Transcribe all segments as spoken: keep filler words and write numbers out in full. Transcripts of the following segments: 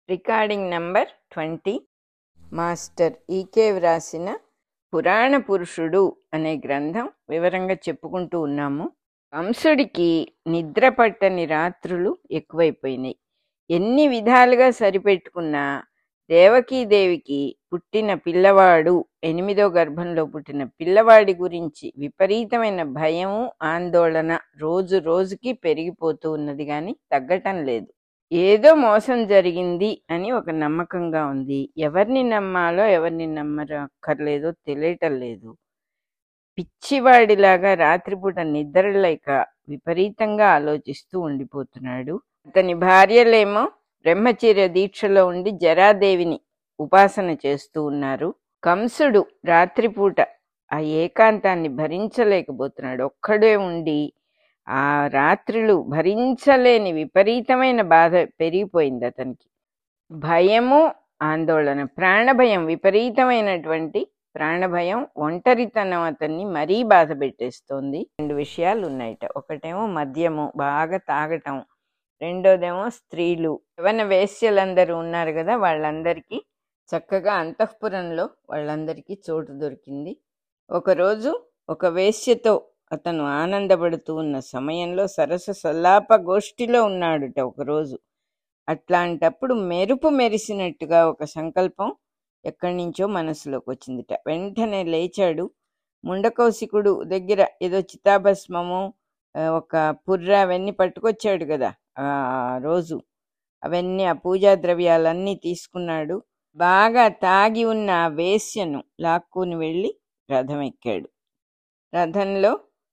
Recording number twenty. Master ఈకే వ్రాసిన పురాణ పురుషుడు అనే గ్రంథం వివరంగా చెప్పుకుంటూ ఉన్నాము. కంసుడికి నిద్ర పట్టని రాత్రులు ఎక్కువైపోయినాయి. ఎన్ని విధాలుగా సరిపెట్టుకున్నా దేవకీదేవికి పుట్టిన పిల్లవాడు, ఎనిమిదో గర్భంలో పుట్టిన పిల్లవాడి గురించి విపరీతమైన భయం, ఆందోళన రోజు రోజుకి పెరిగిపోతూ ఉన్నది, కానీ తగ్గటం లేదు. ఏదో మోసం జరిగింది అని ఒక నమ్మకంగా ఉంది. ఎవరిని నమ్మాలో ఎవరిని నమ్మక్కర్లేదో తెలియటం లేదు. పిచ్చివాడిలాగా రాత్రిపూట నిద్రలేక విపరీతంగా ఆలోచిస్తూ ఉండిపోతున్నాడు. అతని భార్యలేమో బ్రహ్మచర్య దీక్షలో ఉండి జరాదేవిని ఉపాసన చేస్తూ ఉన్నారు. కంసుడు రాత్రిపూట ఆ ఏకాంతాన్ని భరించలేకపోతున్నాడు. ఒక్కడే ఉండి ఆ రాత్రులు భరించలేని విపరీతమైన బాధ పెరిగిపోయింది అతనికి. భయము, ఆందోళన, ప్రాణభయం, విపరీతమైనటువంటి ప్రాణభయం, ఒంటరితనం అతన్ని మరీ బాధ పెట్టేస్తోంది. రెండు విషయాలు ఉన్నాయట. ఒకటేమో మద్యము బాగా తాగటం, రెండోదేమో స్త్రీలు. యవన వేశ్యలందరూ ఉన్నారు కదా, వాళ్ళందరికీ చక్కగా అంతఃపురంలో వాళ్ళందరికీ చోటు దొరికింది. ఒకరోజు ఒక వేశ్యతో అతను ఆనందపడుతూ ఉన్న సమయంలో సరస సల్లాప గోష్ఠిలో ఉన్నాడుట ఒకరోజు. అట్లాంటప్పుడు మెరుపు మెరిసినట్టుగా ఒక సంకల్పం ఎక్కడి నుంచో మనసులోకి వచ్చిందిట. వెంటనే లేచాడు. ముండకౌశికుడు దగ్గర ఏదో చితాభస్మము, ఒక పుర్ర అవన్నీ పట్టుకొచ్చాడు కదా ఆ రోజు. అవన్నీ ఆ పూజా ద్రవ్యాలన్నీ తీసుకున్నాడు. బాగా తాగి ఉన్న ఆ వేశ్యను లాక్కుని వెళ్ళి రథం ఎక్కాడు. రథంలో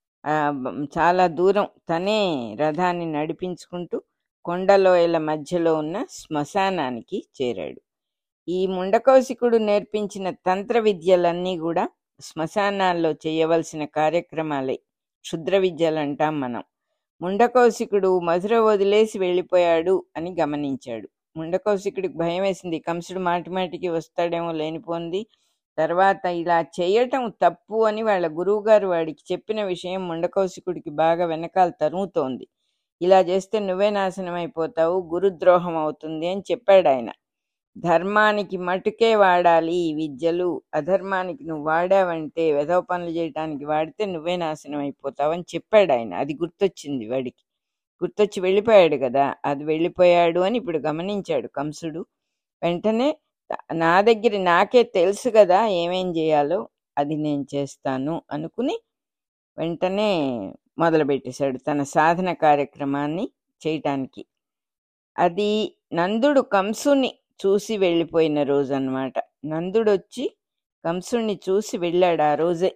చాలా దూరం తనే రథాన్ని నడిపించుకుంటూ కొండలోయల మధ్యలో ఉన్న శ్మశానానికి చేరాడు. ఈ ముండకౌశికుడు నేర్పించిన తంత్ర విద్యలన్నీ కూడా శ్మశానాల్లో చేయవలసిన కార్యక్రమాలే, క్షుద్ర విద్యలు అంటాం మనం. ముండకౌశికుడు మధుర వదిలేసి వెళ్ళిపోయాడు అని గమనించాడు. ముండకౌశికుడికి భయం వేసింది. కంసుడు మాటిమాటికి వస్తాడేమో లేనిపోంది. తర్వాత ఇలా చేయటం తప్పు అని వాళ్ళ గురువుగారు వాడికి చెప్పిన విషయం ముండకౌశికుడికి బాగా వెనకాల తరుముతోంది. ఇలా చేస్తే నువ్వే నాశనం అయిపోతావు, గురుద్రోహం అవుతుంది అని చెప్పాడు ఆయన. ధర్మానికి మటుకే వాడాలి ఈ విద్యలు, అధర్మానికి నువ్వు వాడావంటే, వెధవ పనులు చేయటానికి వాడితే నువ్వే నాశనం అయిపోతావు అని చెప్పాడు ఆయన. అది గుర్తొచ్చింది వాడికి. గుర్తొచ్చి వెళ్ళిపోయాడు కదా, అది వెళ్ళిపోయాడు అని ఇప్పుడు గమనించాడు కంసుడు. వెంటనే నా దగ్గర నాకే తెలుసు కదా ఏమేం చేయాలో, అది నేను చేస్తాను అనుకుని వెంటనే మొదలుపెట్టేశాడు తన సాధన కార్యక్రమాన్ని చేయటానికి. అది నందుడు కంసుని చూసి వెళ్ళిపోయిన రోజు అన్నమాట. నందుడు వచ్చి కంసుని చూసి వెళ్ళాడు ఆ రోజే.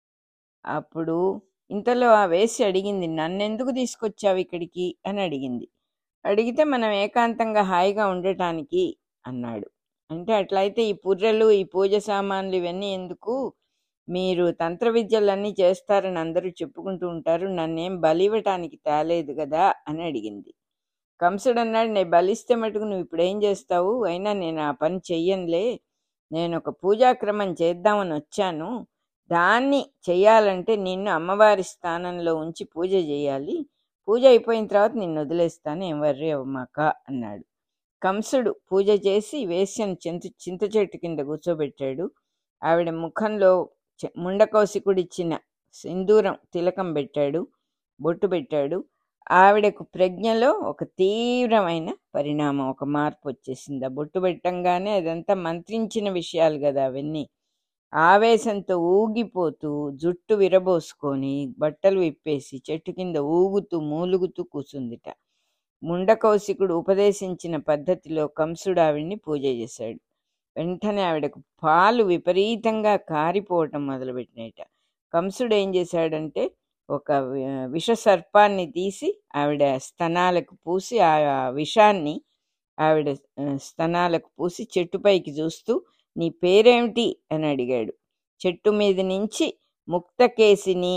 అప్పుడు ఇంతలో ఆ వేసి అడిగింది, నన్నెందుకు తీసుకొచ్చావు ఇక్కడికి అని అడిగింది. అడిగితే మనం ఏకాంతంగా హాయిగా ఉండటానికి అన్నాడు. అంటే అట్లయితే ఈ పుర్రెలు, ఈ పూజ సామాన్లు ఇవన్నీ ఎందుకు, మీరు తంత్ర విద్యలన్నీ చేస్తారని అందరూ చెప్పుకుంటూ ఉంటారు, నన్నేం బలివ్వటానికి తేలేదు కదా అని అడిగింది. కంసుడు అన్నాడు, నేను బలిస్తే మటుకు నువ్వు ఇప్పుడు ఏం చేస్తావు, అయినా నేను ఆ పని చెయ్యనులే, నేను ఒక పూజాక్రమం చేద్దామని వచ్చాను, దాన్ని చెయ్యాలంటే నిన్ను అమ్మవారి స్థానంలో ఉంచి పూజ చేయాలి, పూజ అయిపోయిన తర్వాత నిన్ను వదిలేస్తాను, ఏం వర్రీ అవ్వమాక అన్నాడు. కంసుడు పూజ చేసి వేశ్యను చింత చింత చెట్టు కింద కూర్చోబెట్టాడు. ఆవిడ ముఖంలో ముండకౌశికుడిచ్చిన సింధూరం తిలకం పెట్టాడు, బొట్టు పెట్టాడు. ఆవిడకు ప్రజ్ఞలో ఒక తీవ్రమైన పరిణామం, ఒక మార్పు వచ్చేసింది. ఆ బొట్టు పెట్టంగానే అదంతా మంత్రించిన విషయాలు కదా అవన్నీ. ఆవేశంతో ఊగిపోతూ జుట్టు విరబోసుకొని బట్టలు విప్పేసి చెట్టు కింద ఊగుతూ మూలుగుతూ కూర్చుందిట. ముండకౌశికుడు ఉపదేశించిన పద్ధతిలో కంసుడు ఆవిడ్ని పూజ చేశాడు. వెంటనే ఆవిడకు పాలు విపరీతంగా కారిపోవటం మొదలుపెట్టినాయట. కంసుడు ఏం చేశాడంటే ఒక విష సర్పాన్ని తీసి ఆవిడ స్తనాలకు పూసి, ఆ విషాన్ని ఆవిడ స్తనాలకు పూసి చెట్టుపైకి చూస్తూ, నీ పేరేమిటి అని అడిగాడు. చెట్టు మీద నుంచి ముక్తకేసిని,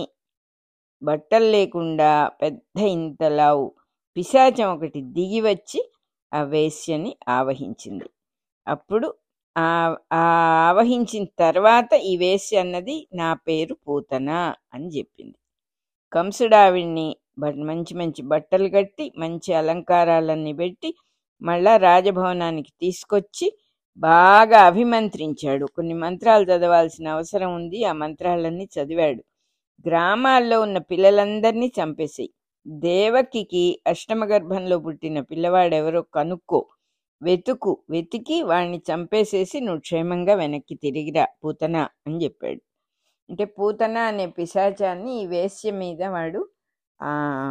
బట్టలు లేకుండా పెద్ద ఇంతలావు పిశాచం ఒకటి దిగి వచ్చి ఆ వేశ్యని ఆవహించింది. అప్పుడు ఆ ఆవహించిన తర్వాత ఈ వేశ్య అన్నది నా పేరు పూతన అని చెప్పింది. కంసుడు ఆవిడ్ని మంచి మంచి బట్టలు కట్టి మంచి అలంకారాలన్నీ పెట్టి మళ్ళా రాజభవనానికి తీసుకొచ్చి బాగా అభిమంత్రించాడు. కొన్ని మంత్రాలు చదవాల్సిన అవసరం ఉంది, ఆ మంత్రాలన్నీ చదివాడు. గ్రామాల్లో ఉన్న పిల్లలందరినీ చంపేసేయి, దేవకికి అష్టమ గర్భంలో పుట్టిన పిల్లవాడెవరో కనుక్కో, వెతుకు, వెతికి వాణ్ణి చంపేసేసి నువ్వు క్షేమంగా వెనక్కి తిరిగిరా పూతన అని చెప్పాడు. అంటే పూతన అనే పిశాచాన్ని ఈ వేశ్య మీద వాడు ఆ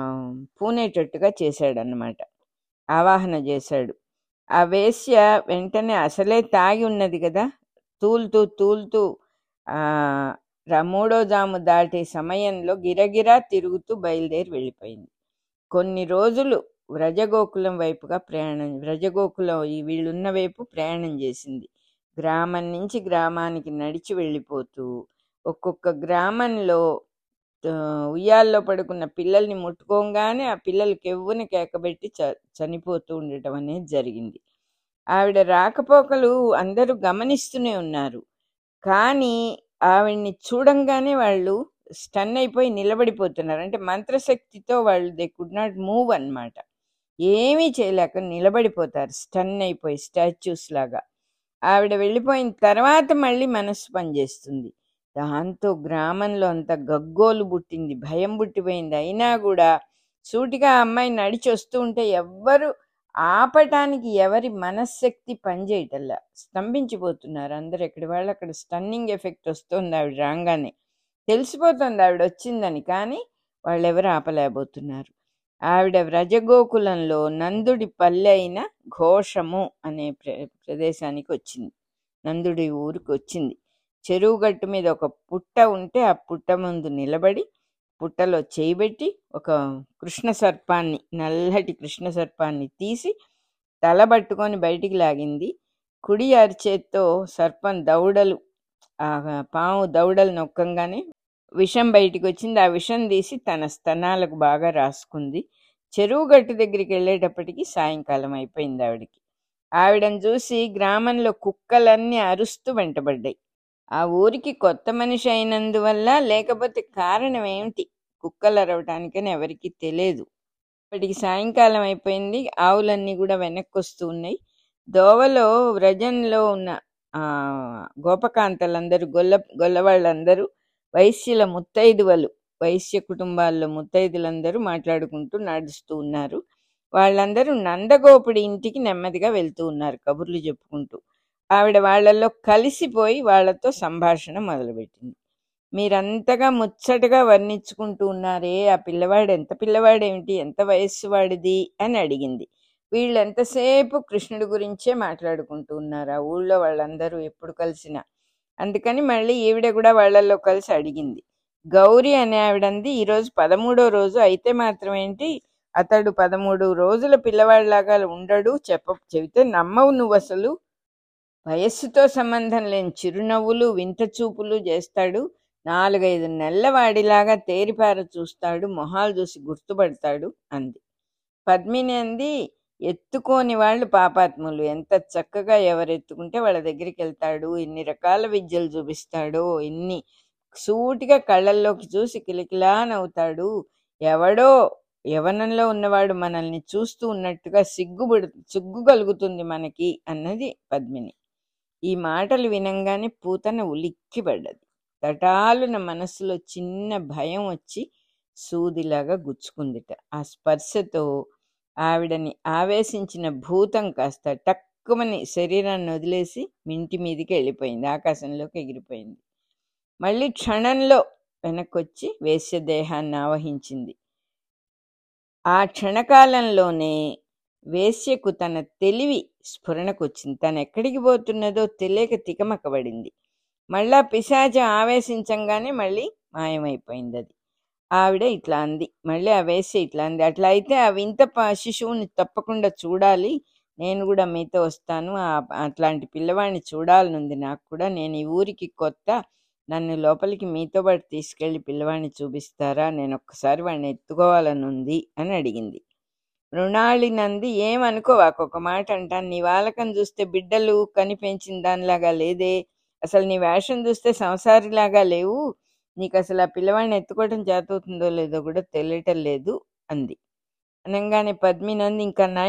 పూనేటట్టుగా చేశాడన్నమాట, ఆవాహన చేశాడు. ఆ వేశ్య వెంటనే అసలే తాగి ఉన్నది కదా, తూలుతూ తూలుతూ ఆ ర- మూడో జాము దాటే సమయంలో గిరగిరా తిరుగుతూ బయలుదేరి వెళ్ళిపోయింది. కొన్ని రోజులు వ్రజగోకులం వైపుగా ప్రయాణం వ్రజగోకులం ఈ వీళ్ళున్న వైపు ప్రయాణం చేసింది. గ్రామం నుంచి గ్రామానికి నడిచి వెళ్ళిపోతూ ఒక్కొక్క గ్రామంలో ఆ, ఉయ్యాల్లో పడుకున్న పిల్లల్ని ముట్టుకోగానే ఆ పిల్లలు కెవ్వున కేకబెట్టి చ చనిపోతూ ఉండటం అనేది జరిగింది. ఆవిడ రాకపోకలు అందరూ గమనిస్తూనే ఉన్నారు. కానీ ఆవిడ్ని చూడంగానే వాళ్ళు స్టన్ అయిపోయి నిలబడిపోతున్నారు. అంటే మంత్రశక్తితో వాళ్ళు దే కుడ్ నాట్ మూవ్ అన్నమాట. ఏమీ చేయలేక నిలబడిపోతారు స్టన్ అయిపోయి, స్టాచ్యూస్ లాగా. ఆవిడ వెళ్ళిపోయిన తర్వాత మళ్ళీ మనస్సు పనిచేస్తుంది. దాంతో గ్రామంలో అంత గగ్గోలు పుట్టింది, భయం పుట్టిపోయింది. అయినా కూడా సూటిగా ఆ అమ్మాయి నడిచి వస్తూ ఉంటే ఎవ్వరు ఆపటానికి ఎవరి మనశ్శక్తి పనిచేయటల్లా, స్తంభించిపోతున్నారు అందరు. ఎక్కడి వాళ్ళు అక్కడ స్టన్నింగ్ ఎఫెక్ట్ వస్తుంది ఆవిడ రాగానే, తెలిసిపోతుంది ఆవిడ వచ్చిందని, కానీ వాళ్ళెవరు ఆపలేకపోతున్నారు. ఆవిడ వ్రజగోకులంలో నందుడి పల్లె అయిన ఘోషము అనే ప్ర ప్రదేశానికి వచ్చింది. నందుడి ఊరికి వచ్చింది. చెరువు గట్టు మీద ఒక పుట్ట ఉంటే ఆ పుట్ట ముందు నిలబడి పుట్టలో చేయబెట్టి ఒక కృష్ణ సర్పాన్ని, నల్లటి కృష్ణ సర్పాన్ని తీసి తలబట్టుకొని బయటికి లాగింది. కుడి అరిచేత్తో సర్పం దౌడలు, ఆ పాము దౌడలు నొక్కంగానే విషం బయటికి వచ్చింది. ఆ విషం తీసి తన స్తనాలకు బాగా రాసుకుంది. చెరువు గట్టు దగ్గరికి వెళ్ళేటప్పటికి సాయంకాలం అయిపోయింది ఆవిడకి. ఆవిడని చూసి గ్రామంలో కుక్కలన్నీ అరుస్తూ వెంటబడ్డాయి. ఆ ఊరికి కొత్త మనిషి అయినందువల్ల, లేకపోతే కారణం ఏమిటి కుక్కలు అరవటానికని ఎవరికి తెలియదు. ఇప్పటికి సాయంకాలం అయిపోయింది. ఆవులన్నీ కూడా వెనక్కి వస్తూ ఉన్నాయి. దోవలో వ్రజంలో ఉన్న ఆ గోపకాంతలందరూ, గొల్ల గొల్లవాళ్ళందరూ, వైశ్యుల ముత్తైదువలు, వైశ్య కుటుంబాల్లో ముత్తైదులందరూ మాట్లాడుకుంటూ నడుస్తూ ఉన్నారు. వాళ్ళందరూ నందగోపుడి ఇంటికి నెమ్మదిగా వెళ్తూ ఉన్నారు కబుర్లు చెప్పుకుంటూ. ఆవిడ వాళ్ళల్లో కలిసిపోయి వాళ్ళతో సంభాషణ మొదలుపెట్టింది. మీరంతగా ముచ్చటగా వర్ణించుకుంటూ ఉన్నారే, ఆ పిల్లవాడు ఎంత పిల్లవాడేమిటి, ఎంత వయస్సు వాడిది అని అడిగింది. వీళ్ళు ఎంతసేపు కృష్ణుడి గురించే మాట్లాడుకుంటూ ఉన్నారు ఆ ఊళ్ళో వాళ్ళందరూ ఎప్పుడు కలిసినా. అందుకని మళ్ళీ ఈవిడ కూడా వాళ్ళల్లో కలిసి అడిగింది. గౌరీ అనే ఆవిడంది, ఈరోజు పదమూడో రోజు అయితే మాత్రం ఏంటి, అతడు పదమూడు రోజుల పిల్లవాడిలాగా ఉండడు, చెప్ప చెబితే నమ్మవు నువ్వు అసలు. వయస్సుతో సంబంధం లేని చిరునవ్వులు, వింత చూపులు చేస్తాడు. నాలుగైదు నెలల వాడిలాగా తేరిపార చూస్తాడు, మొహాలు చూసి గుర్తుపడతాడు అంది. పద్మిని అంది, ఎత్తుకోని వాళ్ళు పాపాత్ములు, ఎంత చక్కగా ఎవరు ఎత్తుకుంటే వాళ్ళ దగ్గరికి వెళ్తాడు, ఎన్ని రకాల విద్యలు చూపిస్తాడో, ఎన్ని సూటిగా కళ్ళల్లోకి చూసి కిలకిలా నవ్వుతాడు. ఎవడో యవనంలో ఉన్నవాడు మనల్ని చూస్తూ ఉన్నట్టుగా సిగ్గుబడు సిగ్గు కలుగుతుంది మనకి అన్నది పద్మిని. ఈ మాటలు వినంగానే పూతన ఉలిక్కిపడ్డది. తటాలున మనస్సులో చిన్న భయం వచ్చి సూదిలాగా గుచ్చుకుందిట. ఆ స్పర్శతో ఆవిడని ఆవేశించిన భూతం కాస్త టక్కుమని శరీరాన్ని వదిలేసి మింటి మీదికి వెళ్ళిపోయింది, ఆకాశంలోకి ఎగిరిపోయింది. మళ్ళీ క్షణంలో వెనక్కొచ్చి వేశ్యదేహాన్ని ఆవహించింది. ఆ క్షణకాలంలోనే వేశ్యకు తన తెలివి స్ఫురణకొచ్చింది. తను ఎక్కడికి పోతున్నదో తెలియక తికమకబడింది. మళ్ళా పిశాచం ఆవేశించంగానే మళ్ళీ మాయమైపోయింది అది. ఆవిడ ఇట్లా అంది, మళ్ళీ ఆ వేశ్య ఇట్లా అంది, అట్లా అయితే ఆ వింత ప- శిశువుని తప్పకుండా చూడాలి, నేను కూడా మీతో వస్తాను, ఆ- అట్లాంటి పిల్లవాడిని చూడాలనుంది నాకు కూడా, నేను ఈ ఊరికి కొత్త, నన్ను లోపలికి మీతో పాటు తీసుకెళ్లి పిల్లవాడిని చూపిస్తారా, నేను ఒక్కసారి వాడిని ఎత్తుకోవాలని ఉంది అని అడిగింది. మృణాళినంది, ఏమనుకోవాకు, ఒక మాట అంటాను, నీ వాలకం చూస్తే బిడ్డలు కనిపెంచిన దానిలాగా లేదే, అసలు నీ వేషం చూస్తే సంసారిలాగా లేవు, నీకు అసలు ఆ పిల్లవాడిని ఎత్తుకోవటం చేతవుతుందో లేదో కూడా తెలియటం లేదు అంది. అనగానే పద్మినంది, ఇంకా నయం,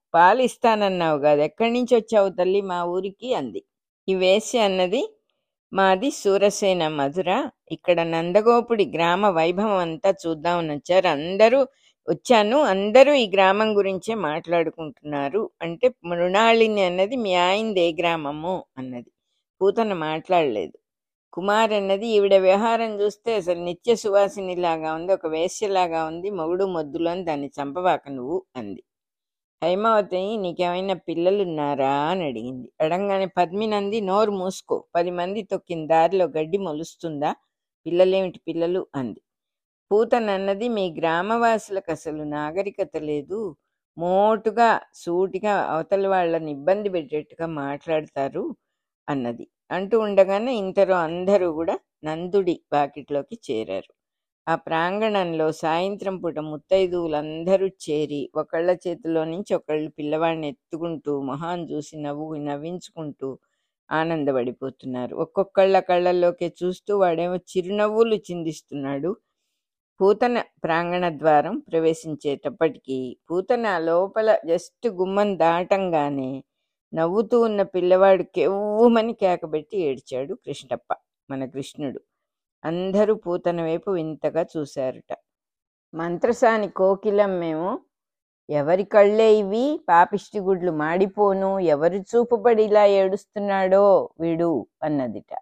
పాలు ఇస్తానన్నావు కాదు, ఎక్కడి నుంచి వచ్చావు తల్లి మా ఊరికి అంది. ఈ వేశ్య అన్నది, మాది సూరసేన మధుర, ఇక్కడ నందగోపుడి గ్రామ వైభవం అంతా చూద్దామని వచ్చారు అందరూ వచ్చాను అందరూ ఈ గ్రామం గురించే మాట్లాడుకుంటున్నారు అంటే, మృణాళిని అన్నది మీ ఆయనది ఏ గ్రామము అన్నది. పూతన మాట్లాడలేదు. కుమార్ అన్నది, ఈవిడ వ్యవహారం చూస్తే అసలు నిత్య సువాసినిలాగా ఉంది, ఒక వేశ్యలాగా ఉంది, మొగుడు మొద్దులోని దాన్ని చంపవాక నువ్వు అంది. హైమావతి, నీకేమైనా పిల్లలున్నారా అని అడిగింది. అడగగానే పద్మినంది, నోరు మూసుకో, పది మంది తొక్కిన దారిలో గడ్డి మొలుస్తుందా, పిల్లలేమిటి పిల్లలు అంది. పూతనన్నది, మీ గ్రామవాసులకు అసలు నాగరికత లేదు, మోటుగా సూటిగా అవతల వాళ్ళని ఇబ్బంది పెట్టేట్టుగా మాట్లాడతారు అన్నది. అంటూ ఉండగానే ఇంతలో అందరూ కూడా నందుడి వాకిట్లోకి చేరారు. ఆ ప్రాంగణంలో సాయంత్రం పూట ముత్తైదువులందరూ చేరి ఒకళ్ళ చేతిలో నుంచి ఒకళ్ళు పిల్లవాడిని ఎత్తుకుంటూ మొహాన్ని చూసి నవ్వు నవ్వించుకుంటూ ఆనందపడిపోతున్నారు. ఒక్కొక్కళ్ళ కళ్ళల్లోకి చూస్తూ వాడేమో చిరునవ్వులు చిందిస్తున్నాడు. పూతన ప్రాంగణ ద్వారం ప్రవేశించేటప్పటికీ పూతన లోపల జస్ట్ గుమ్మం దాటంగానే నవ్వుతూ ఉన్న పిల్లవాడు కెవ్వుమని కేకబెట్టి ఏడ్చాడు కృష్ణప్ప, మన కృష్ణుడు. అందరూ పూతన వైపు వింతగా చూశారట. మంత్రసాని కోకిలమ్మేమో, ఎవరి కళ్ళే ఇవి, పాపిష్టి గుడ్లు మాడిపోను, ఎవరు చూపుబడి ఇలా ఏడుస్తున్నాడో వీడు అన్నదిట.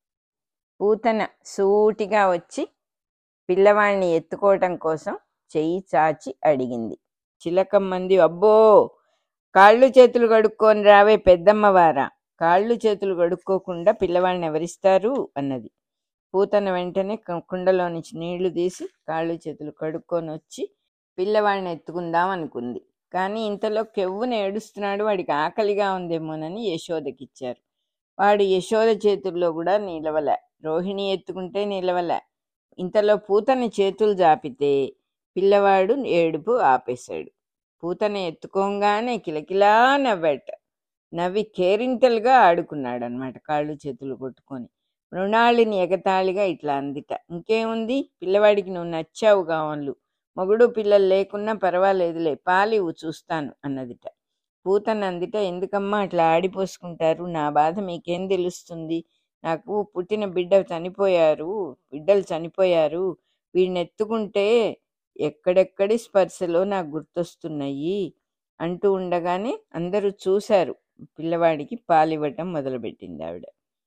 పూతన సూటిగా వచ్చి పిల్లవాడిని ఎత్తుకోవటం కోసం చెయ్యి చాచి అడిగింది. చిలకమ్మంది, అబ్బో కాళ్ళు చేతులు కడుక్కొని రావే పెద్దమ్మవారా, కాళ్ళు చేతులు కడుక్కోకుండా పిల్లవాడిని ఎవరిస్తారు అన్నది. పూతన వెంటనే కుండలో నుంచి నీళ్లు తీసి కాళ్ళు చేతులు కడుక్కొని వచ్చి పిల్లవాడిని ఎత్తుకుందాం అనుకుంది. కానీ ఇంతలో కెవ్వున ఏడుస్తున్నాడు, వాడికి ఆకలిగా ఉందేమోనని యశోదకిచ్చారు. వాడు యశోద చేతుల్లో కూడా నిలవలే, రోహిణి ఎత్తుకుంటే నిలవలే. ఇంతలో పూతన చేతులు జాపితే పిల్లవాడు ఏడుపు ఆపేశాడు. పూతన ఎత్తుకోగానే కిలకిలా నవ్వాట. నవ్వి కేరింతలుగా ఆడుకున్నాడు అనమాట కాళ్ళు చేతులు కొట్టుకొని. మృణాళిని ఎగతాళిగా ఇట్లా అందిట, ఇంకేముంది పిల్లవాడికి నువ్వు నచ్చావు కావాళ్ళు, మొగుడు పిల్లలు లేకున్నా పర్వాలేదులే, పాలివు చూస్తాను అన్నదిట. పూతన అందిట, ఎందుకమ్మా అట్లా ఆడిపోసుకుంటారు, నా బాధ మీకేం తెలుస్తుంది, నాకు పుట్టిన బిడ్డ చనిపోయారు బిడ్డలు చనిపోయారు వీడిని ఎత్తుకుంటే ఎక్కడెక్కడి స్పర్శలో నాకు గుర్తొస్తున్నాయి అంటూ ఉండగానే అందరూ చూశారు. పిల్లవాడికి పాలివ్వటం మొదలుపెట్టింది ఆవిడ.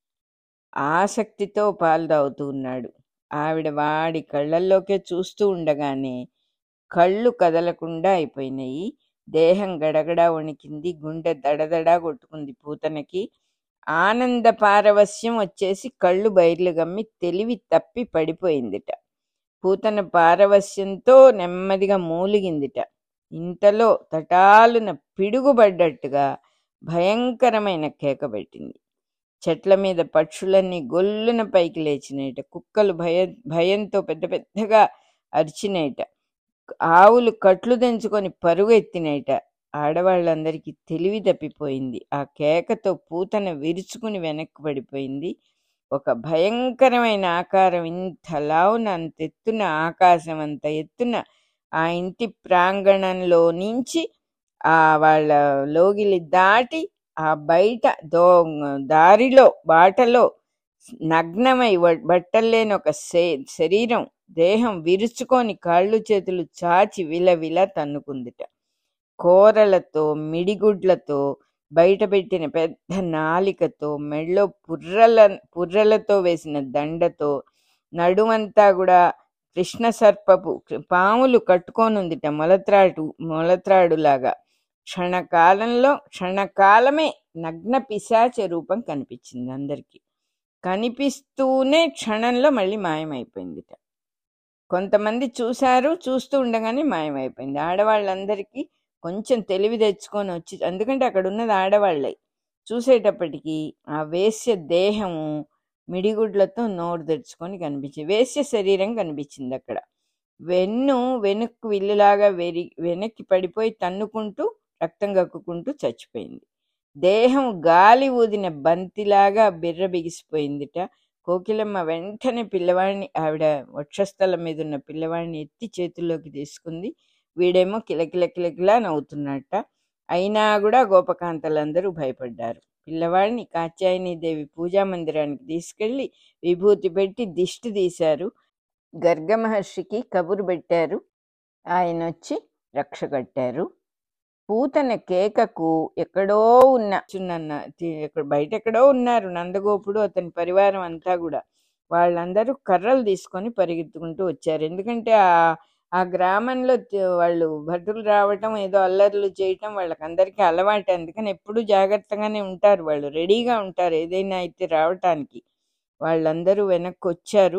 ఆసక్తితో పాలు తాగుతూ ఉన్నాడు. ఆవిడ వాడి కళ్ళల్లోకే చూస్తూ ఉండగానే కళ్ళు కదలకుండా అయిపోయినాయి. దేహం గడగడా వణికింది, గుండె దడదడా కొట్టుకుంది. పూతనకి ఆనంద పారవస్యం వచ్చేసి కళ్ళు బయర్లు గమ్మి తెలివి తప్పి పడిపోయిందిట. పూతన పారవస్యంతో నెమ్మదిగా మూలిగిందిట. ఇంతలో తటాలున పిడుగుబడ్డట్టుగా భయంకరమైన కేక పెట్టింది. చెట్ల మీద పక్షులన్నీ గొల్లున పైకి లేచినాయిట. కుక్కలు భయ భయంతో పెద్ద పెద్దగా అరిచినాయిట. ఆవులు కట్లు తెంచుకొని పరుగు ఎత్తినాయిట. ఆడవాళ్ళందరికీ తెలివి తప్పిపోయింది. ఆ కేకతో పూతన విరుచుకుని వెనక్కి పడిపోయింది. ఒక భయంకరమైన ఆకారం ఇంత లావున అంత ఎత్తున, ఆకాశం అంత ఎత్తున ఆ ఇంటి ప్రాంగణంలో నుంచి ఆ వాళ్ళ లోగిలి దాటి ఆ బయట దో దారిలో బాటలో నగ్నమై బట్టల్లేని ఒక శరీరం దేహం విరుచుకొని కాళ్ళు చేతులు చాచి విలవిల తన్నుకుందిట. కోరలతో మిడిగుడ్లతో బయటపెట్టిన పెద్ద నాలికతో మెళ్ళో పుర్రల పుర్రలతో వేసిన దండతో నడుమంతా కూడా కృష్ణ సర్పపు పాములు కట్టుకోనుందిట, మొలత్రాడు మొలత్రాడులాగా. క్షణకాలంలో క్షణకాలమే నగ్న పిశాచ రూపం కనిపించింది అందరికీ. కనిపిస్తూనే క్షణంలో మళ్ళీ మాయమైపోయిందిట. కొంతమంది చూశారు, చూస్తూ ఉండగానే మాయమైపోయింది. ఆడవాళ్ళందరికీ కొంచెం తెలివి తెచ్చుకొని వచ్చి, ఎందుకంటే అక్కడ ఉన్నది ఆడవాళ్ళే, చూసేటప్పటికీ ఆ వేశ్య దేహము మిడిగుడ్లతో నోరు తెరుచుకొని కనిపించింది. వేశ్య శరీరం కనిపించింది అక్కడ. వెన్ను వెనుక్కు విల్లులాగా వెరి వెనక్కి పడిపోయి తన్నుకుంటూ రక్తం కక్కుకుంటూ చచ్చిపోయింది. దేహం గాలి ఊదిన బంతిలాగా బిర్ర బిగిసిపోయిందిట. కోకిలమ్మ వెంటనే పిల్లవాడిని, ఆవిడ వక్షస్థలం మీద ఉన్న పిల్లవాడిని ఎత్తి చేతుల్లోకి తీసుకుంది. వీడేమో కిలకిల కిలకిలా నవ్వుతున్నట్ట. అయినా కూడా గోపకాంతలందరూ భయపడ్డారు. పిల్లవాడిని కాత్యాయనీదేవి పూజా మందిరానికి తీసుకెళ్లి విభూతి పెట్టి దిష్టి తీశారు. గర్గ మహర్షికి కబురు పెట్టారు. ఆయన వచ్చి రక్ష కట్టారు. పూతన కేకకు ఎక్కడో ఉన్న చిన్న ఎక్కడ బయట ఎక్కడో ఉన్నారు నందగోపుడు అతని పరివారం అంతా కూడా. వాళ్ళందరూ కర్రలు తీసుకొని పరిగెత్తుకుంటూ వచ్చారు. ఎందుకంటే ఆ ఆ గ్రామంలో వాళ్ళు భటులు రావటం, ఏదో అల్లర్లు చేయటం వాళ్ళకందరికీ అలవాటు. అందుకని ఎప్పుడు జాగ్రత్తగానే ఉంటారు, వాళ్ళు రెడీగా ఉంటారు ఏదైనా అయితే రావటానికి. వాళ్ళందరూ వెనక్కి వచ్చారు.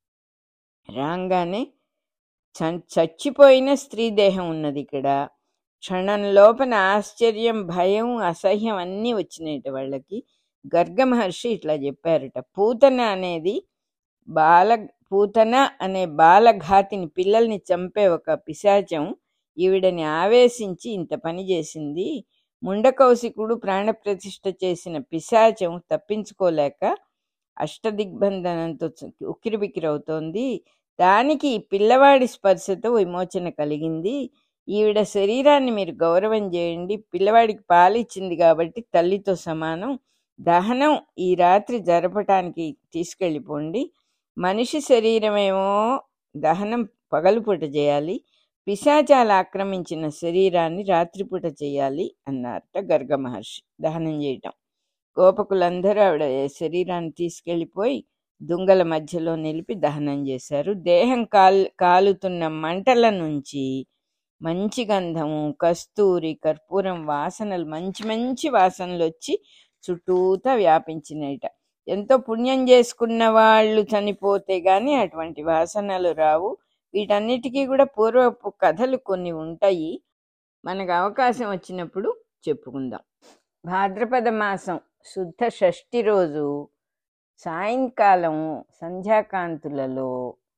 రాగానే చచ్చిపోయిన స్త్రీ దేహం ఉన్నది ఇక్కడ. క్షణం లోపల ఆశ్చర్యం, భయం, అసహ్యం అన్నీ వచ్చినాయట వాళ్ళకి. గర్గ మహర్షి ఇట్లా చెప్పారట, పూతన అనేది బాల పూతన అనే బాలఘాతిని, పిల్లల్ని చంపే ఒక పిశాచం ఈవిడని ఆవేశించి ఇంత పని చేసింది. ముండకౌశికుడు ప్రాణప్రతిష్ఠ చేసిన పిశాచం తప్పించుకోలేక అష్టదిగ్బంధనంతో ఉక్కిరిబిక్కిరవుతోంది. దానికి ఈ పిల్లవాడి స్పర్శతో విమోచన కలిగింది. ఈవిడ శరీరాన్ని మీరు గౌరవం చేయండి. పిల్లవాడికి పాలిచ్చింది కాబట్టి తల్లితో సమానం. దహనం ఈ రాత్రి జరపటానికి తీసుకెళ్ళిపోండి. మనిషి శరీరమేమో దహనం పగలుపూట చేయాలి, పిశాచాలు ఆక్రమించిన శరీరాన్ని రాత్రిపూట చేయాలి అన్నారట గర్గ మహర్షి. దహనం చేయటం. గోపకులందరూ ఆవిడ శరీరాన్ని తీసుకెళ్ళిపోయి దుంగల మధ్యలో నిలిపి దహనం చేశారు. దేహం కాల్ కాలుతున్న మంటల నుంచి మంచి గంధము, కస్తూరి, కర్పూరం వాసనలు, మంచి మంచి వాసనలు వచ్చి చుట్టూతా వ్యాపించినట. ఎంతో పుణ్యం చేసుకున్న వాళ్ళు చనిపోతే గాని అటువంటి వాసనలు రావు. వీటన్నిటికీ కూడా పూర్వపు కథలు కొన్ని ఉంటాయి, మనకు అవకాశం వచ్చినప్పుడు చెప్పుకుందాం. భాద్రపద మాసం శుద్ధ షష్ఠి రోజు సాయంకాలం సంధ్యాకాంతులలో,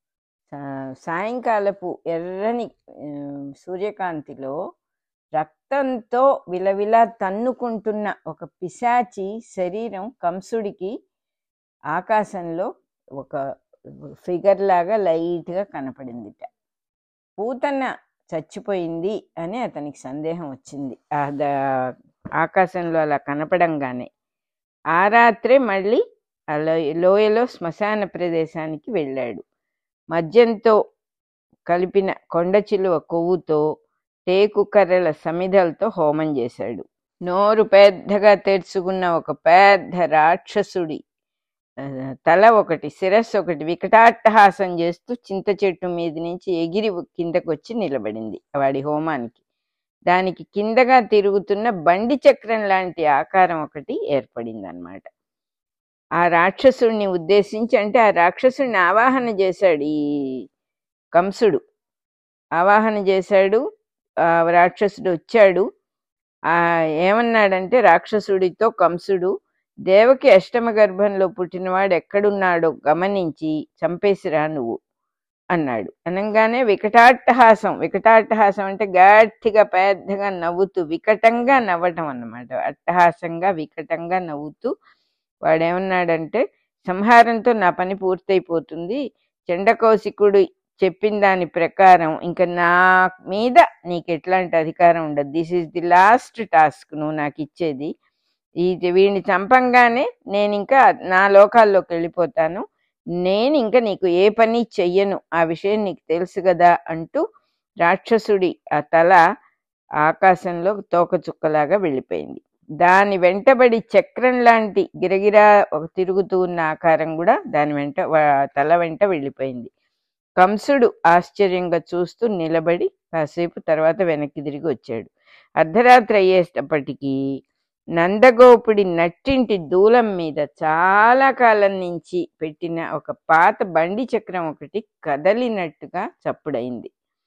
సాయంకాలపు ఎర్రని సూర్యకాంతిలో రక్తంతో విలవిలా తన్నుకుంటున్న ఒక పిశాచి శరీరం కంసుడికి ఆకాశంలో ఒక ఫిగర్ లాగా లైట్గా కనపడిందిట. పూతన చచ్చిపోయింది అని అతనికి సందేహం వచ్చింది ఆకాశంలో అలా కనపడంగానే. ఆ రాత్రే మళ్ళీ ఆ లోయలో శ్మశాన ప్రదేశానికి వెళ్ళాడు. మద్యంతో కలిపిన కొండ చిలువ కొవ్వుతో టేకు కర్రల సమిధలతో హోమం చేశాడు. నోరు పెద్దగా తెరుచుకున్న ఒక పెద్ద రాక్షసుడి తల ఒకటి, శిరస్సు ఒకటి వికటాట్టహాసం చేస్తూ చింత చెట్టు మీద నుంచి ఎగిరి కిందకు వచ్చి నిలబడింది వాడి హోమానికి. దానికి కిందగా తిరుగుతున్న బండి చక్రం లాంటి ఆకారం ఒకటి ఏర్పడింది అన్నమాట. ఆ రాక్షసుడిని ఉద్దేశించి, అంటే ఆ రాక్షసుడిని ఆవాహన చేశాడు ఈ కంసుడు. ఆవాహన చేశాడు. ఆ రాక్షసుడు వచ్చాడు. ఆ ఏమన్నాడంటే రాక్షసుడితో కంసుడు, దేవకి అష్టమ గర్భంలో పుట్టినవాడు ఎక్కడున్నాడో గమనించి చంపేసిరా నువ్వు అన్నాడు. అనగానే వికటాట్టహాసం, వికటాట్టహాసం అంటే గట్టిగా పెద్దగా నవ్వుతూ, వికటంగా నవ్వటం అన్నమాట. అట్టహాసంగా వికటంగా నవ్వుతూ వాడేమన్నాడంటే, సంహారంతో నా పని పూర్తయిపోతుంది, చండకౌశికుడు చెప్పిన దాని ప్రకారం ఇంకా నా మీద నీకు ఎట్లాంటి అధికారం ఉండదు. This is the last task నువ్వు నాకు ఇచ్చేది. ఈ వీడిని చంపంగానే నేను ఇంకా నా లోకాల్లోకి వెళ్ళిపోతాను, నేను ఇంకా నీకు ఏ పని చెయ్యను, ఆ విషయం నీకు తెలుసు కదా అంటూ రాక్షసుడి ఆ తల ఆకాశంలో తోకచుక్కలాగా వెళ్ళిపోయింది. దాని వెంటబడి చక్రం లాంటి గిరగిరా ఒక తిరుగుతూ ఉన్న ఆకారం కూడా దాని వెంట తల వెంట వెళ్ళిపోయింది. కంసుడు ఆశ్చర్యంగా చూస్తూ నిలబడి కాసేపు తర్వాత వెనక్కి తిరిగి వచ్చాడు. అర్ధరాత్రి అయ్యేటప్పటికీ నందగోపుడి నట్టింటి దూలం మీద చాలా కాలం నుంచి పెట్టిన ఒక పాత బండి చక్రం ఒకటి కదలినట్టుగా చప్పుడైంది.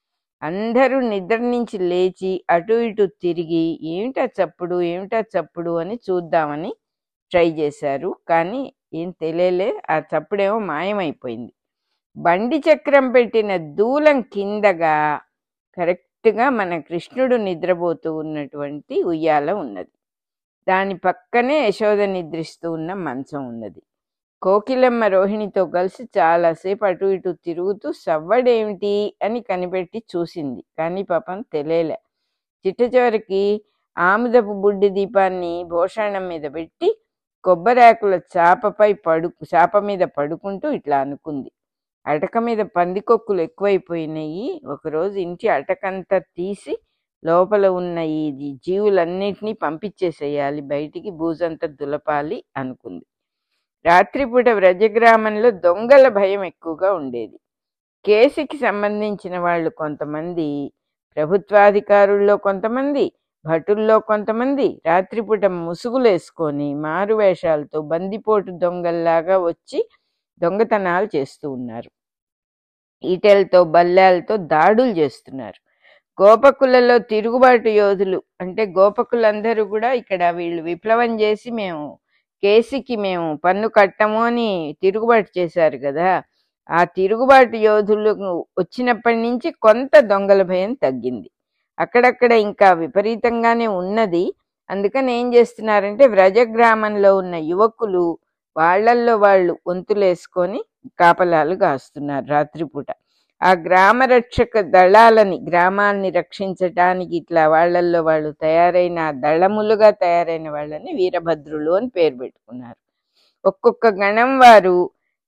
అందరూ నిద్ర నుంచి లేచి అటు ఇటు తిరిగి ఏమిటా చప్పుడు ఏమిటా చప్పుడు అని చూద్దామని ట్రై చేశారు. కానీ ఏం తెలియలే, ఆ చప్పుడేమో మాయమైపోయింది. బండి చక్రం పెట్టిన దూలం కిందగా కరెక్ట్గా మన కృష్ణుడు నిద్రపోతూ ఉన్నటువంటి ఉయ్యాల ఉన్నది. దాని పక్కనే యశోద నిద్రిస్తూ ఉన్న మంచం ఉన్నది. కోకిలమ్మ రోహిణితో కలిసి చాలాసేపు అటు ఇటు తిరుగుతూ సవ్వడేమిటి అని కనిపెట్టి చూసింది, కానీ పాపం తెలియలే. చిట్ట చివరికి ఆముదపు బుడ్డి దీపాన్ని భోషాణం మీద పెట్టి కొబ్బరాకుల చాపపై పడుకు చాప మీద పడుకుంటూ ఇట్లా అనుకుంది, అటక మీద పందికొక్కులు ఎక్కువైపోయినాయి, ఒకరోజు ఇంటి అటకంతా తీసి లోపల ఉన్న ఈ జీవులన్నిటినీ పంపించేసేయాలి బయటికి, బూజంతా దులపాలి అనుకుంది. రాత్రిపూట వ్రజగ్రామంలో దొంగల భయం ఎక్కువగా ఉండేది. కేసుకి సంబంధించిన వాళ్ళు కొంతమంది, ప్రభుత్వాధికారుల్లో కొంతమంది, భటుల్లో కొంతమంది రాత్రిపూట ముసుగులు వేసుకొని మారువేషాలతో బందిపోటు దొంగల్లాగా వచ్చి దొంగతనాలు చేస్తూ ఉన్నారు. ఈటెలతో బల్లాలతో దాడులు చేస్తున్నారు. గోపకులలో తిరుగుబాటు యోధులు అంటే గోపకులందరూ కూడా ఇక్కడ వీళ్ళు విప్లవం చేసి మేము కేసుకి మేము పన్ను కట్టము అని తిరుగుబాటు చేశారు కదా, ఆ తిరుగుబాటు యోధులు వచ్చినప్పటి నుంచి కొంత దొంగల భయం తగ్గింది. అక్కడక్కడ ఇంకా విపరీతంగానే ఉన్నది. అందుకని ఏం చేస్తున్నారంటే వ్రజగ్రామంలో ఉన్న యువకులు వాళ్ళల్లో వాళ్ళు వంతులేసుకొని కాపలాలు కాస్తున్నారు రాత్రిపూట. ఆ గ్రామ రక్షక దళాలని, గ్రామాన్ని రక్షించటానికి ఇట్లా వాళ్ళల్లో వాళ్ళు తయారైన దళములుగా తయారైన వాళ్ళని వీరభద్రులు అని పేరు పెట్టుకున్నారు. ఒక్కొక్క గణం వారు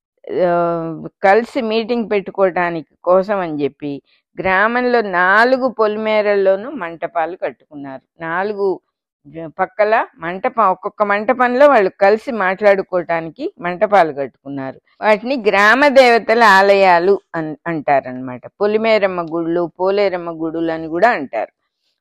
కలిసి మీటింగ్ పెట్టుకోవటానికి కోసం అని చెప్పి గ్రామంలో నాలుగు పొలిమేరల్లోనూ మంటపాలు కట్టుకున్నారు. నాలుగు పక్కల మంటపం, ఒక్కొక్క మంటపంలో వాళ్ళు కలిసి మాట్లాడుకోవటానికి మంటపాలు కట్టుకున్నారు. వాటిని గ్రామ దేవతల ఆలయాలు అన్ అంటారనమాట. పొలిమేరమ్మ గుళ్ళు, పోలేరమ్మ గుడులు అని కూడా అంటారు.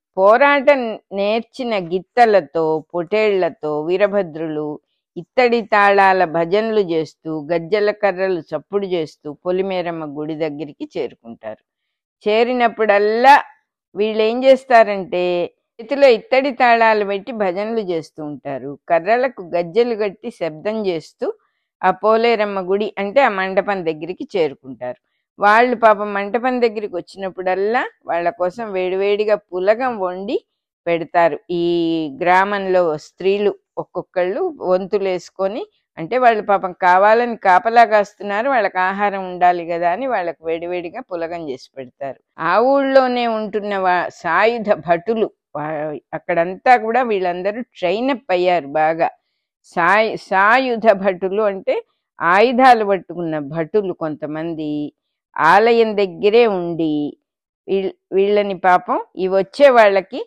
పోరాటం నేర్చిన గిత్తలతో పొటేళ్లతో వీరభద్రులు ఇత్తడి తాళాల భజనలు చేస్తూ గజ్జల కర్రలు చప్పుడు చేస్తూ పొలిమేరమ్మ గుడి దగ్గరికి చేరుకుంటారు. చేరినప్పుడల్లా వీళ్ళు ఏం చేస్తారంటే చేతిలో ఇత్తడి తాళాలు పెట్టి భజనలు చేస్తూ ఉంటారు. కర్రలకు గజ్జలు కట్టి శబ్దం చేస్తూ ఆ పోలేరమ్మ గుడి అంటే ఆ మండపం దగ్గరికి చేరుకుంటారు. వాళ్ళు పాపం మంటపం దగ్గరికి వచ్చినప్పుడల్లా వాళ్ళ కోసం వేడివేడిగా పులగం వండి పెడతారు. ఈ గ్రామంలో స్త్రీలు ఒక్కొక్కళ్ళు వంతులు వేసుకొని, అంటే వాళ్ళు పాపం కావాలని కాపలా కాస్తున్నారు, వాళ్ళకి ఆహారం ఉండాలి కదా అని వాళ్ళకు వేడివేడిగా పులగం చేసి పెడతారు. ఆ ఊళ్ళోనే ఉంటున్న వా సాయుధ భటులు అక్కడంతా కూడా వీళ్ళందరూ ట్రైన్ అప్ అయ్యారు బాగా. సాయ్ సాయుధ భటులు అంటే ఆయుధాలు పట్టుకున్న భటులు కొంతమంది ఆలయం దగ్గరే ఉండి వీళ్ళ వీళ్ళని పాపం ఈ వచ్చే వాళ్ళకి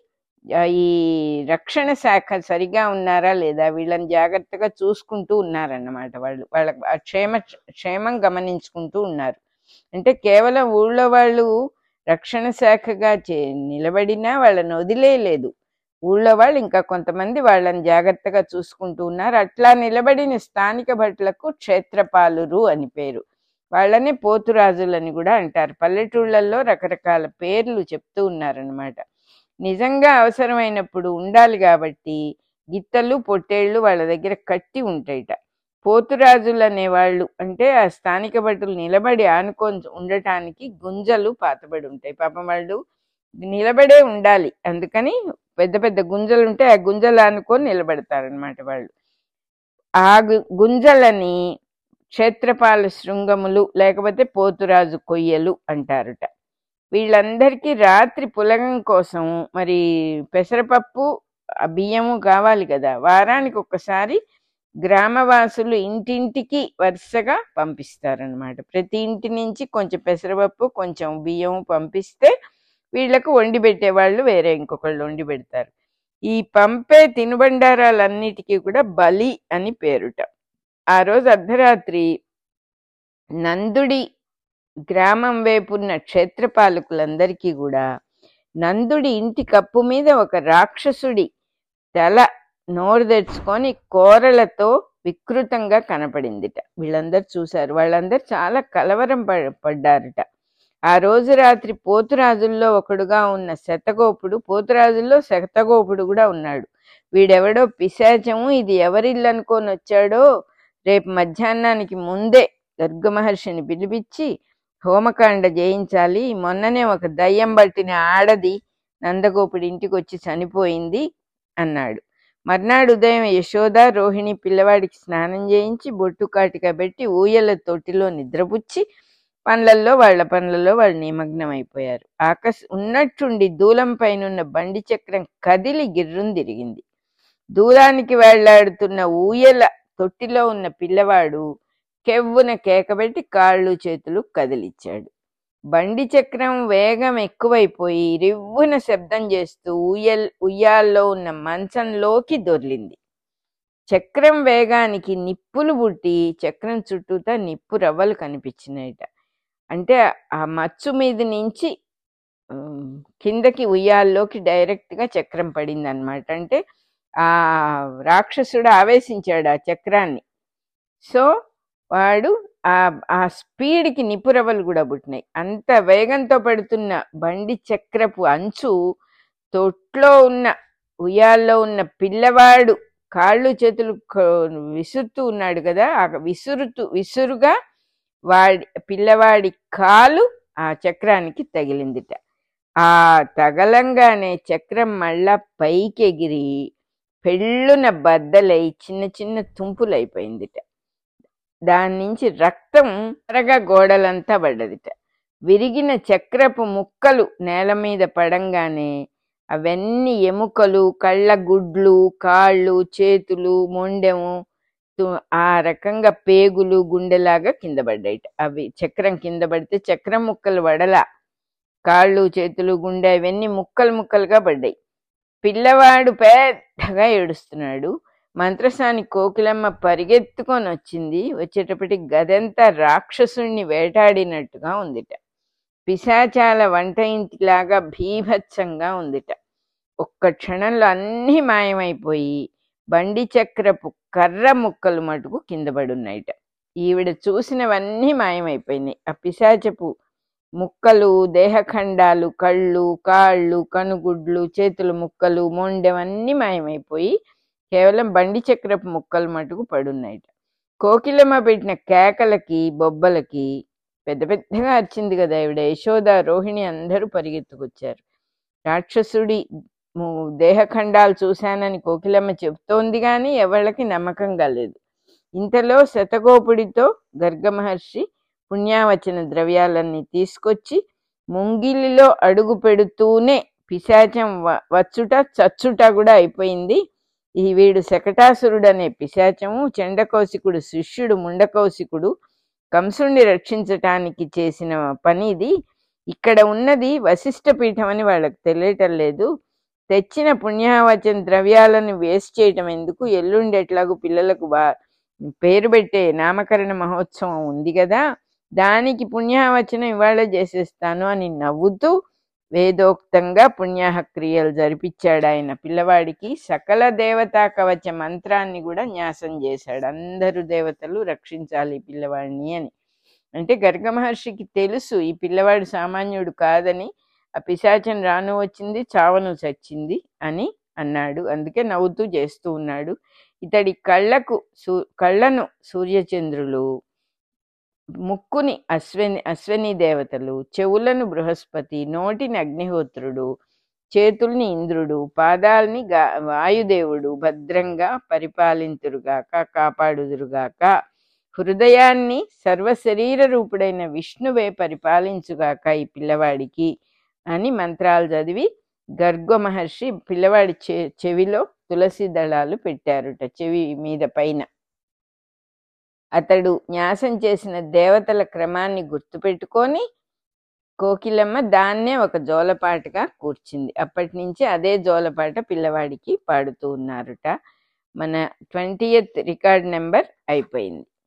ఈ రక్షణ శాఖ సరిగా ఉన్నారా లేదా వీళ్ళని జాగ్రత్తగా చూసుకుంటూ ఉన్నారన్నమాట. వాళ్ళు వాళ్ళ క్షేమ క్షేమం గమనించుకుంటూ ఉన్నారు. అంటే కేవలం ఊళ్ళో వాళ్ళు రక్షణ శాఖగా చే నిలబడినా వాళ్ళని వదిలేయలేదు. ఊళ్ళో వాళ్ళు ఇంకా కొంతమంది వాళ్ళని జాగ్రత్తగా చూసుకుంటూ ఉన్నారు. అట్లా నిలబడిన స్థానిక భటులకు క్షేత్రపాలురు అని పేరు. వాళ్ళనే పోతురాజులని కూడా అంటారు. పల్లెటూళ్ళల్లో రకరకాల పేర్లు చెప్తూ ఉన్నారనమాట. నిజంగా అవసరమైనప్పుడు ఉండాలి కాబట్టి గిత్తలు పొట్టేళ్ళు వాళ్ళ దగ్గర కట్టి ఉంటాయిట. పోతురాజులు అనేవాళ్ళు అంటే ఆ స్థానిక భటులు నిలబడి ఆనుకొని ఉండటానికి గుంజలు పాతబడి ఉంటాయి. పాపం వాళ్ళు నిలబడే ఉండాలి, అందుకని పెద్ద పెద్ద గుంజలు ఉంటే ఆ గుంజలు ఆనుకొని నిలబడతారనమాట వాళ్ళు. ఆ గుంజలని క్షేత్రపాల శృంగములు లేకపోతే పోతురాజు కొయ్యలు అంటారుట. వీళ్ళందరికీ రాత్రి పులగం కోసం మరి పెసరపప్పు బియ్యము కావాలి కదా, వారానికి ఒక్కసారి గ్రామవాసులు ఇంటింటికి వరుసగా పంపిస్తారనమాట. ప్రతి ఇంటి నుంచి కొంచెం పెసరపప్పు కొంచెం బియ్యం పంపిస్తే వీళ్లకు వండి పెట్టేవాళ్ళు వేరే ఇంకొకళ్ళు వండి పెడతారు. ఈ పంపే తినుబండారాలన్నిటికీ కూడా బలి అని పేరుట. ఆ రోజు అర్ధరాత్రి నందుడి గ్రామం వైపున్న క్షేత్రపాలకులందరికీ కూడా నందుడి ఇంటి కప్పు మీద ఒక రాక్షసుడి తల నోరు తెచ్చుకొని కోరలతో వికృతంగా కనపడిందిట. వీళ్ళందరూ చూశారు. వాళ్ళందరూ చాలా కలవరం పడ్డారట. ఆ రోజు రాత్రి పోతురాజుల్లో ఒకడుగా ఉన్న శతగోపుడు, పోతురాజుల్లో శతగోపుడు కూడా ఉన్నాడు. వీడెవడో పిశాచము, ఇది ఎవరిల్లు అనుకొని వచ్చాడో, రేపు మధ్యాహ్నానికి ముందే గర్గ మహర్షిని పిలిపించి హోమకాండ చేయించాలి, మొన్ననే ఒక దయ్యం పట్టిన ఆడది నందగోపుడి ఇంటికి వచ్చి చనిపోయింది అన్నాడు. మర్నాడు ఉదయం యశోద రోహిణి పిల్లవాడికి స్నానం చేయించి బొట్టు కాటిక పెట్టి ఊయల తొట్టిలో నిద్రపుచ్చి పనులలో వాళ్ళ పనులలో వాళ్ళు నిమగ్నం అయిపోయారు. ఆకస్ ఉన్నట్టుండి దూలం పైనున్న బండి చక్రం కదిలి గిర్రం తిరిగింది. దూరానికి వెళ్లాడుతున్న ఊయల తొట్టిలో ఉన్న పిల్లవాడు కెవ్వున కేకబెట్టి కాళ్ళు చేతులు కదిలిచ్చాడు. బండి చక్రం వేగం ఎక్కువైపోయి రివ్వున శబ్దం చేస్తూ ఉయ్యల్ ఉయ్యాల్లో ఉన్న మంచంలోకి దొర్లింది. చక్రం వేగానికి నిప్పులు పుట్టి చక్రం చుట్టూతా నిప్పు రవ్వలు కనిపించినాయట. అంటే ఆ మచ్చు మీద నుంచి కిందకి ఉయ్యాల్లోకి డైరెక్ట్గా చక్రం పడింది అనమాట. అంటే ఆ రాక్షసుడు ఆవేశించాడు ఆ చక్రాన్ని. సో వాడు ఆ ఆ స్పీడ్కి నిపురవలు కూడా పుట్టినాయి. అంత వేగంతో పడుతున్న బండి చక్రపు అంచు తొట్లో ఉన్న ఉయ్యాల్లో ఉన్న పిల్లవాడు కాళ్ళు చేతులు విసురుతూ ఉన్నాడు కదా, ఆ విసురుతూ విసురుగా వాడి పిల్లవాడి కాలు ఆ చక్రానికి తగిలిందిట. ఆ తగలంగానే చక్రం మళ్ళా పైకి ఎగిరి పెళ్ళున బద్దలై చిన్న చిన్న తుంపులు అయిపోయిందిట. దాని నుంచి రక్తం త్వరగా గోడలంతా పడ్డదిట. విరిగిన చక్రపు ముక్కలు నేల మీద పడంగానే అవన్నీ ఎముకలు, కళ్ళ గుడ్లు, కాళ్ళు, చేతులు, మొండెము, ఆ రకంగా పేగులు, గుండెలాగా కింద పడ్డాయిట. అవి చక్రం కింద పడితే చక్రం ముక్కలు వడలా, కాళ్ళు, చేతులు, గుండె ఇవన్నీ ముక్కలు ముక్కలుగా పడ్డాయి. పిల్లవాడు పెద్దగా ఏడుస్తున్నాడు. మంత్రసాని కోకిలమ్మ పరిగెత్తుకొని వచ్చింది. వచ్చేటప్పటికి గదంతా రాక్షసుణ్ణి వేటాడినట్టుగా ఉందిట. పిశాచాల వంట ఇంటిలాగా భీభత్సంగా ఉందిట. ఒక్క క్షణంలో అన్నీ మాయమైపోయి బండి చక్రపు కర్ర ముక్కలు మటుకు కింద పడున్నాయిట. ఈవిడ చూసినవన్నీ మాయమైపోయినాయి. ఆ పిశాచపు ముక్కలు, దేహఖండాలు, కళ్ళు, కాళ్ళు, కనుగుడ్లు, చేతుల ముక్కలు, మొండెవన్నీ మాయమైపోయి కేవలం బండి చక్రపు ముక్కలు మటుకు పడున్నాయిట. కోకిలమ్మ పెట్టిన కేకలకి బొబ్బలకి పెద్ద పెద్దగా వచ్చింది కదా ఈవిడ. యశోద, రోహిణి అందరూ పరిగెత్తుకొచ్చారు. రాక్షసుడి దేహఖండాలు చూశానని కోకిలమ్మ చెబుతోంది కానీ ఎవళ్ళకి నమ్మకం కాలేదు. ఇంతలో శతగోపుడితో గర్గ మహర్షి పుణ్యావచన ద్రవ్యాలన్నీ తీసుకొచ్చి ముంగిలిలో అడుగు పెడుతూనే పిశాచం వచ్చుట చచ్చుట కూడా అయిపోయింది. ఈ వీడు శకటాసురుడు అనే పిశాచము, చండకౌశికుడు శిష్యుడు ముండకౌశికుడు కంసుణ్ణి రక్షించటానికి చేసిన పని ఇది. ఇక్కడ ఉన్నది వశిష్ఠ పీఠం అని వాళ్ళకి తెలియటం లేదు. తెచ్చిన పుణ్యావచన ద్రవ్యాలను వేస్ట్ చేయటం ఎందుకు, ఎల్లుండి ఎట్లాగూ పిల్లలకు బా పేరు పెట్టే నామకరణ మహోత్సవం ఉంది కదా, దానికి పుణ్యావచనం ఇవాళ చేసేస్తాను అని నవ్వుతూ వేదోక్తంగా పుణ్యాహ క్రియలు జరిపించాడు ఆయన. పిల్లవాడికి సకల దేవతా కవచ మంత్రాన్ని కూడా న్యాసం చేశాడు. అందరూ దేవతలు రక్షించాలి ఈ పిల్లవాడిని అని. అంటే గర్గ మహర్షికి తెలుసు ఈ పిల్లవాడు సామాన్యుడు కాదని. ఆ పిశాచం రాను వచ్చింది, చావను చచ్చింది అని అన్నాడు. అందుకే నవ్వుతూ చేస్తూ ఉన్నాడు. ఇతడి కళ్ళకు సూ కళ్ళను సూర్యచంద్రులు, ముక్కుని అశ్వని అశ్వని దేవతలు, చెవులను బృహస్పతి, నోటిని అగ్నిహోత్రుడు, చేతుల్ని ఇంద్రుడు, పాదాలని గా వాయుదేవుడు భద్రంగా పరిపాలింతురుగాక, కాపాడుదురుగాక, హృదయాన్ని సర్వశరీర రూపుడైన విష్ణువే పరిపాలించుగాక ఈ పిల్లవాడికి అని మంత్రాలు చదివి గర్గ మహర్షి పిల్లవాడి చె చెవిలో తులసి దళాలు పెట్టారుట, చెవి మీద పైన. అతడు న్యాసం చేసిన దేవతల క్రమాన్ని గుర్తుపెట్టుకొని కోకిలమ్మ దాన్నే ఒక జోలపాటగా కూర్చింది. అప్పటి నుంచి అదే జోలపాట పిల్లవాడికి పాడుతూ ఉన్నారుట. మన ట్వంటీయత్ రికార్డ్ నెంబర్ అయిపోయింది.